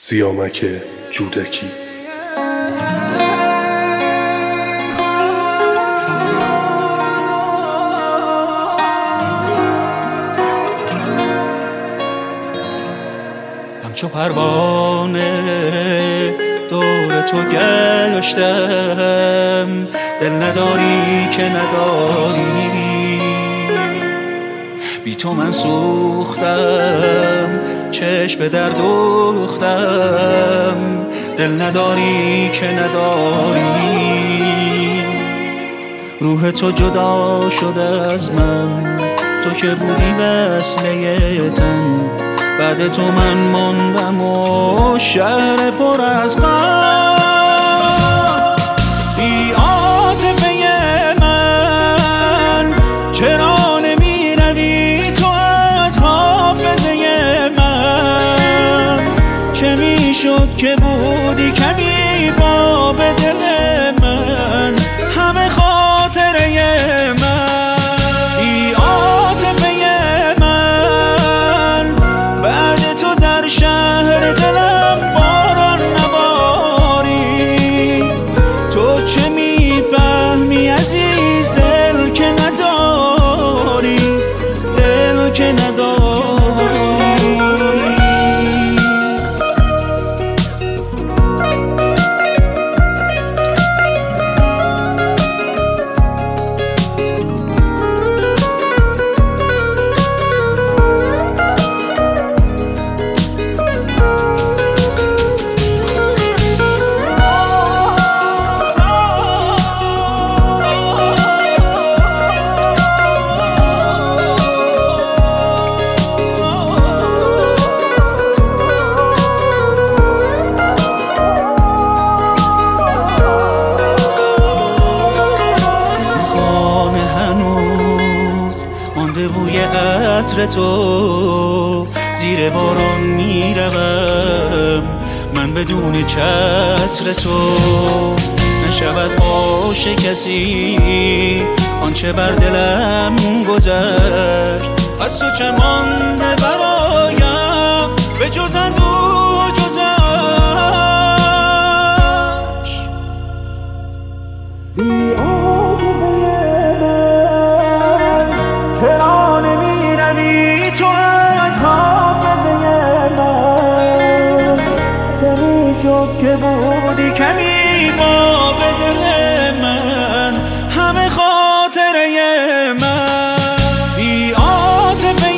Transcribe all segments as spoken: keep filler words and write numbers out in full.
سیامک جودکی. همچو پروانه دور تو گشتم، دل نداری که نداری، بی تو من سوختم، چشم به در دوختم، دل نداری که نداری، روح تو جدا شده از من، تو که بودی وصله تن، بعد تو من ماندم و شهر پر از غم. بی عاطفه من چرا نمی روی تو از حافظه من؟ چه می شد که بودی کمی باب دل من، همه خاطره من. بی عاطفه من بعد تو در شهر دلم باران نباری، تو چه میفهمی عزیز دل که نداری، دل که نداری. بوی عطر تو زیر باران میروم، من بدون چتر تو نشود فاش کسی، آنچه بر دلم گذشت از تو چه مانده برایم به جز اندوه جز چرا نمی روی تو از حافظه من؟ چه می شد که بودی کمی باب دل من، همه خاطره من. بی عاطفه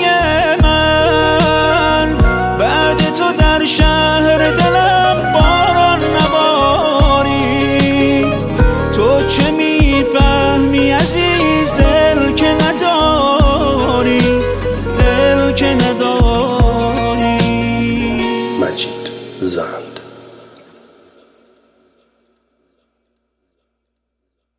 من بعد تو در شهر دلم باران نباری، تو چه می فهمی عزیز دل که نداری، دل که نداری. مجید زن.